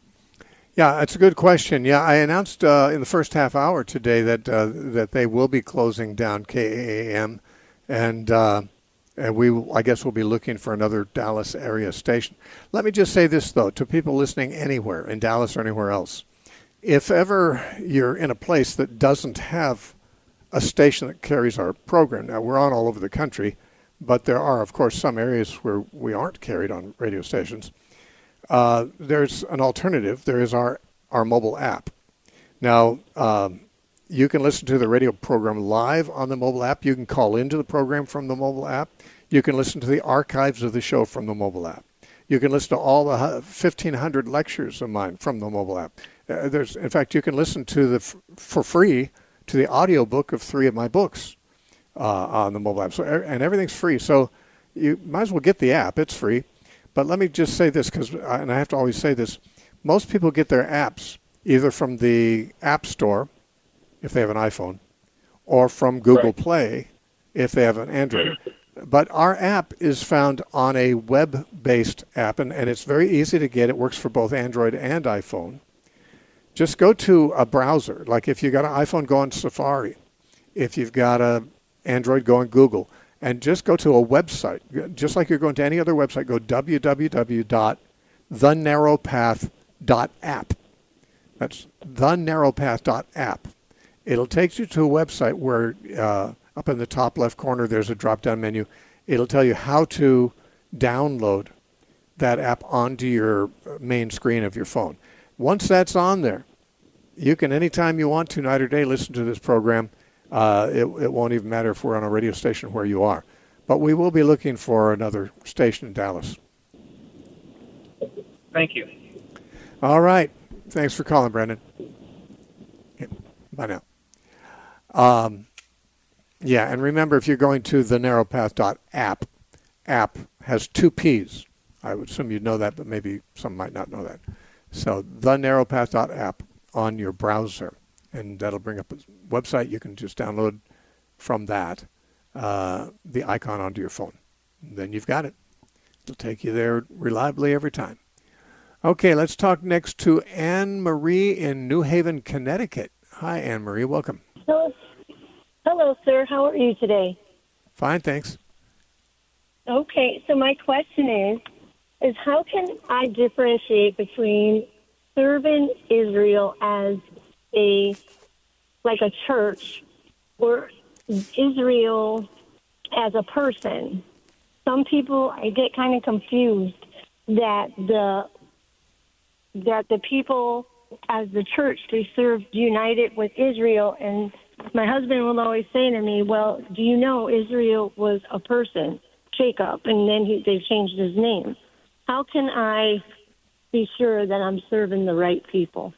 Yeah, that's a good question. Yeah, I announced uh, in the first half hour today that uh, that they will be closing down K A A M, and uh, and we, I guess, will be looking for another Dallas area station. Let me just say this, though, to people listening anywhere in Dallas or anywhere else. If ever you're in a place that doesn't have a station that carries our program, now we're on all over the country, but there are, of course, some areas where we aren't carried on radio stations. Uh, there's an alternative. There is our, our mobile app. Now, um, you can listen to the radio program live on the mobile app. You can call into the program from the mobile app. You can listen to the archives of the show from the mobile app. You can listen to all the fifteen hundred lectures of mine from the mobile app. Uh, there's, in fact, you can listen to the f- for free to the audio book of three of my books uh, on the mobile app. So, and everything's free. So you might as well get the app. It's free. But let me just say this, because, and I have to always say this, most people get their apps either from the App Store, if they have an iPhone, or from Google right. Play, if they have an Android. But our app is found on a web-based app, and, and it's very easy to get. It works for both Android and iPhone. Just go to a browser. Like if you've got an iPhone, go on Safari. If you've got an Android, go on Google. And just go to a website. Just like you're going to any other website, go w w w dot the narrow path dot app. That's the narrow path dot app. It'll take you to a website where uh, up in the top left corner there's a drop-down menu. It'll tell you how to download that app onto your main screen of your phone. Once that's on there, you can anytime you want to, night or day, listen to this program. Uh, it, it won't even matter if we're on a radio station where you are. But we will be looking for another station in Dallas. Thank you. All right. Thanks for calling, Brandon. Okay. Bye now. Um, yeah, and remember, if you're going to the narrow path dot app, app has two P's. I would assume you'd know that, but maybe some might not know that. So the narrow path dot app on your browser, and that'll bring up a website. You can just download from that uh, the icon onto your phone. Then you've got it. It'll take you there reliably every time. Okay, let's talk next to Anne Marie in New Haven, Connecticut. Hi, Anne Marie. Welcome. Hello. Hello, sir. How are you today? Fine, thanks. Okay, so my question is, is how can I differentiate between serving Israel as a, like a church, or Israel as a person? Some people, I get kind of confused that the that the people as the church, they serve united with Israel, and my husband will always say to me, well, do you know Israel was a person, Jacob, and then he, they changed his name. How can I be sure that I'm serving the right people?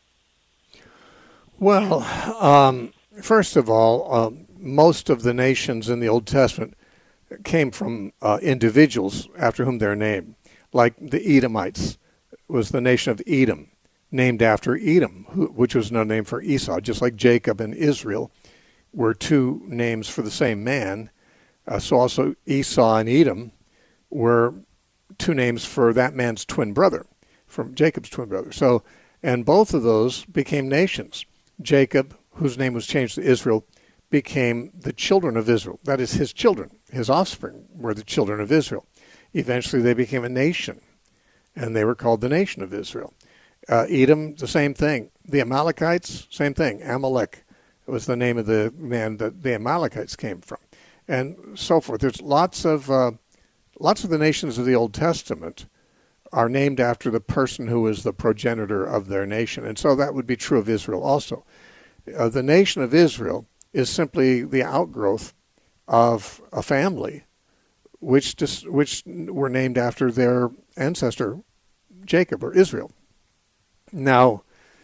Well, um, first of all, um, most of the nations in the Old Testament came from uh, individuals after whom they're named, like the Edomites was the nation of Edom, named after Edom, who, which was no name for Esau, just like Jacob and Israel were two names for the same man. Uh, so also Esau and Edom were two names for that man's twin brother, from Jacob's twin brother. So, and both of those became nations. Jacob, whose name was changed to Israel, became the children of Israel. That is, his children, his offspring were the children of Israel. Eventually they became a nation, and they were called the nation of Israel. Uh, Edom, the same thing. The Amalekites, same thing. Amalek was the name of the man that the Amalekites came from, and so forth. There's lots of uh, lots of the nations of the Old Testament are named after the person who was the progenitor of their nation, and so that would be true of Israel also. Uh, the nation of Israel is simply the outgrowth of a family which just, which were named after their ancestor Jacob or Israel. Now,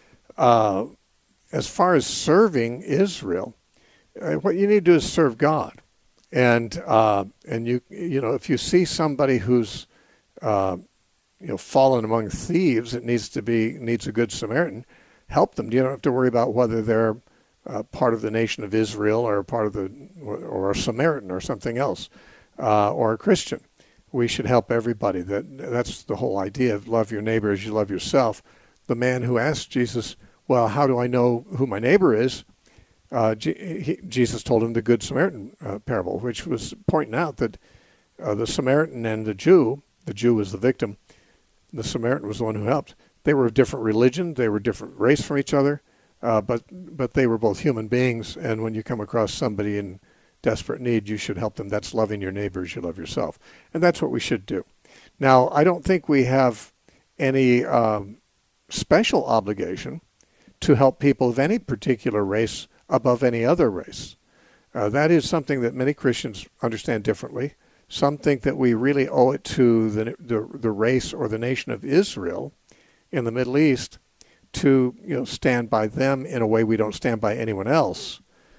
uh, as far as serving Israel, uh, what you need to do is serve God, and uh, and you you know if you see somebody who's uh, you know fallen among thieves, it needs to be needs a good Samaritan. Help them. You don't have to worry about whether they're uh, part of the nation of Israel or part of the or a Samaritan or something else, uh, or a Christian. We should help everybody. That that's the whole idea of love your neighbor as you love yourself. The man who asked Jesus, well, how do I know who my neighbor is? Uh, G- he, Jesus told him the Good Samaritan uh, parable, which was pointing out that uh, the Samaritan and the Jew, the Jew was the victim, the Samaritan was the one who helped. They were of different religion, they were different race from each other, uh, but but they were both human beings, and when you come across somebody in desperate need, you should help them. That's loving your neighbor as you love yourself. And that's what we should do. Now, I don't think we have any um, special obligation to help people of any particular race above any other race. Uh, that is something that many Christians understand differently. Some think that we really owe it to the, the the race or the nation of Israel in the Middle East to you know stand by them in a way we don't stand by anyone else.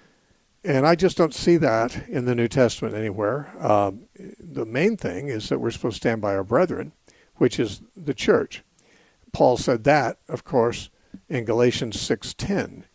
And I just don't see that in the New Testament anywhere. Um, the main thing is that we're supposed to stand by our brethren, which is the church. Paul said that, of course, in Galatians six ten.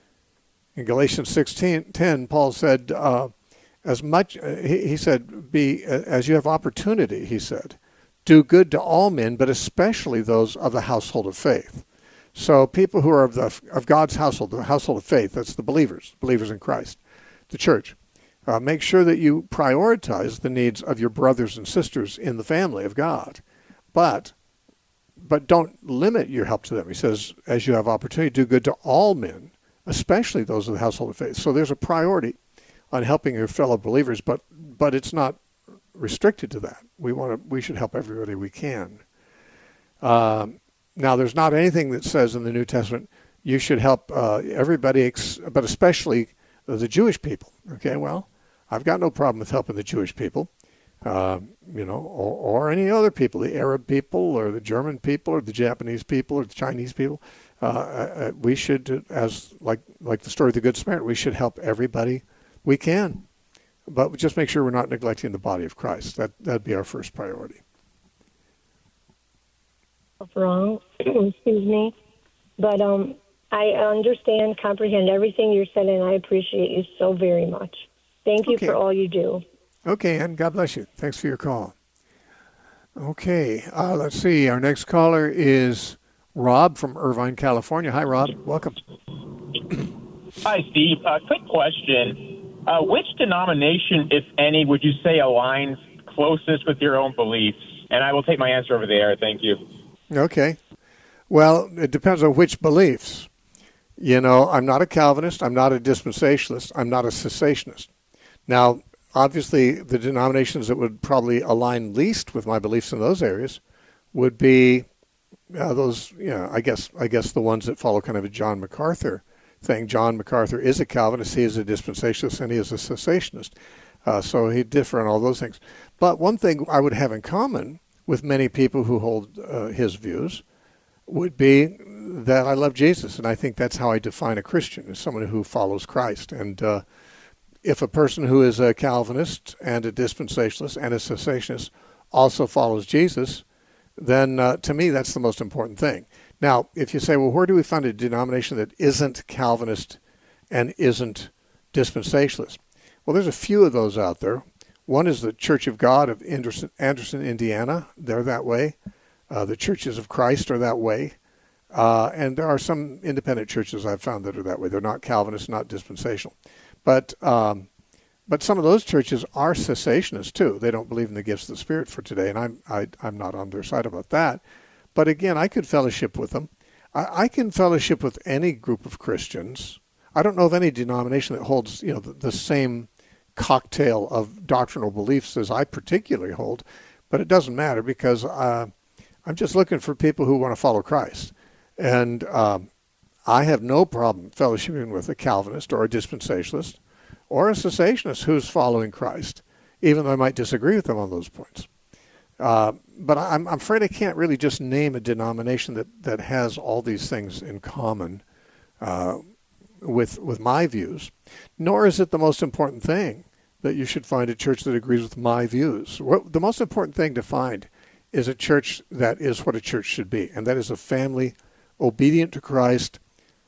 In Galatians six ten, Paul said, uh, as much, uh, he, he said, be uh, as you have opportunity, he said, do good to all men, but especially those of the household of faith. So people who are of, the, of God's household, the household of faith, that's the believers, believers in Christ, the church. Uh, make sure that you prioritize the needs of your brothers and sisters in the family of God. But but don't limit your help to them. He says, as you have opportunity, do good to all men, especially those of the household of faith. So there's a priority on helping your fellow believers, but but it's not restricted to that. We want to. We should help everybody we can. Um, now, there's not anything that says in the New Testament you should help uh, everybody, ex- but especially the Jewish people. Okay, well, I've got no problem with helping the Jewish people, uh, you know, or, or any other people, the Arab people or the German people or the Japanese people or the Chinese people. Uh, we should, as like like the story of the Good Samaritan, we should help everybody we can, but just make sure we're not neglecting the body of Christ. That that'd be our first priority. Wrong, excuse me, but um, I understand, comprehend everything you're saying, and I appreciate you so very much. Thank you Okay. for all you do. Okay, and God bless you. Thanks for your call. Okay, uh, let's see. Our next caller is Rob from Irvine, California. Hi, Rob. Welcome. Hi, Steve. A uh, quick question. Uh, which denomination, if any, would you say aligns closest with your own beliefs? And I will take my answer over there. Thank you. Okay. Well, it depends on which beliefs. You know, I'm not a Calvinist. I'm not a dispensationalist. I'm not a cessationist. Now, obviously, the denominations that would probably align least with my beliefs in those areas would be uh, those, you know, I guess, I guess the ones that follow kind of a John MacArthur thing. John MacArthur is a Calvinist, he is a dispensationalist, and he is a cessationist. Uh, so he'd differ in all those things. But one thing I would have in common with many people who hold uh, his views would be that I love Jesus, and I think that's how I define a Christian, as someone who follows Christ. And uh, if a person who is a Calvinist and a dispensationalist and a cessationist also follows Jesus, then uh, to me that's the most important thing. Now, if you say, well, where do we find a denomination that isn't Calvinist and isn't dispensationalist? Well, there's a few of those out there. One is the Church of God of Anderson, Anderson Indiana. They're that way. Uh, the Churches of Christ are that way. Uh, and there are some independent churches I've found that are that way. They're not Calvinist, not dispensational. But um, but some of those churches are cessationists too. They don't believe in the gifts of the Spirit for today, and I'm I, I'm not on their side about that. But again, I could fellowship with them. I, I can fellowship with any group of Christians. I don't know of any denomination that holds, you know, the, the same cocktail of doctrinal beliefs as I particularly hold, but it doesn't matter because uh, I'm just looking for people who want to follow Christ. And um, I have no problem fellowshipping with a Calvinist or a dispensationalist or a cessationist who's following Christ, even though I might disagree with them on those points. Uh, but I'm, I'm afraid I can't really just name a denomination that, that has all these things in common uh, with with my views, nor is it the most important thing that you should find a church that agrees with my views. What, the most important thing to find is a church that is what a church should be, and that is a family obedient to Christ,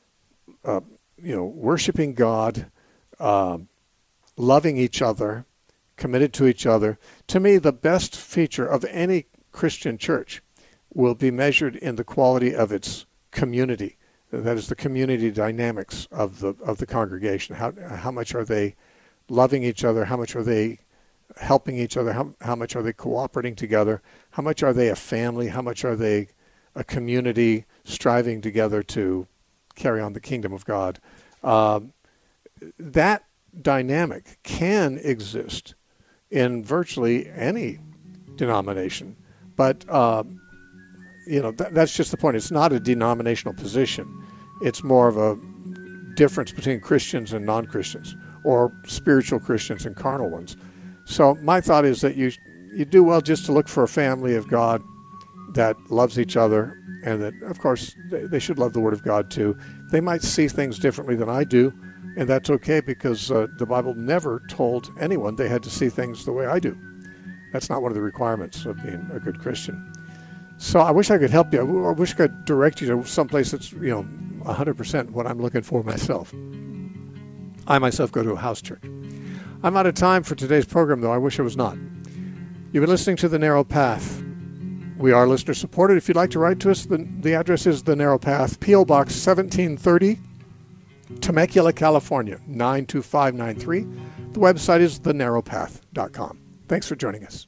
uh, you know, worshiping God, uh, loving each other, committed to each other. To me, the best feature of any Christian church will be measured in the quality of its community. That is the community dynamics of the of the congregation. How how much are they loving each other? How much are they helping each other? How how much are they cooperating together? How much are they a family? How much are they a community striving together to carry on the kingdom of God? Um, that dynamic can exist in virtually any denomination, but uh, you know th- that's just the point. It's not a denominational position. It's more of a difference between Christians and non-Christians, or spiritual Christians and carnal ones. So my thought is that you you do well just to look for a family of God that loves each other, and that, of course, they, they should love the Word of God too. They might see things differently than I do, and that's okay, because uh, the Bible never told anyone they had to see things the way I do. That's not one of the requirements of being a good Christian. So I wish I could help you. I wish I could direct you to someplace that's, you know, one hundred percent what I'm looking for myself. I myself go to a house church. I'm out of time for today's program, though. I wish I was not. You've been listening to The Narrow Path. We are listener supported. If you'd like to write to us, the, the address is The Narrow Path, P O Box seventeen thirty, Temecula, California, nine two five nine three. The website is the narrow path dot com. Thanks for joining us.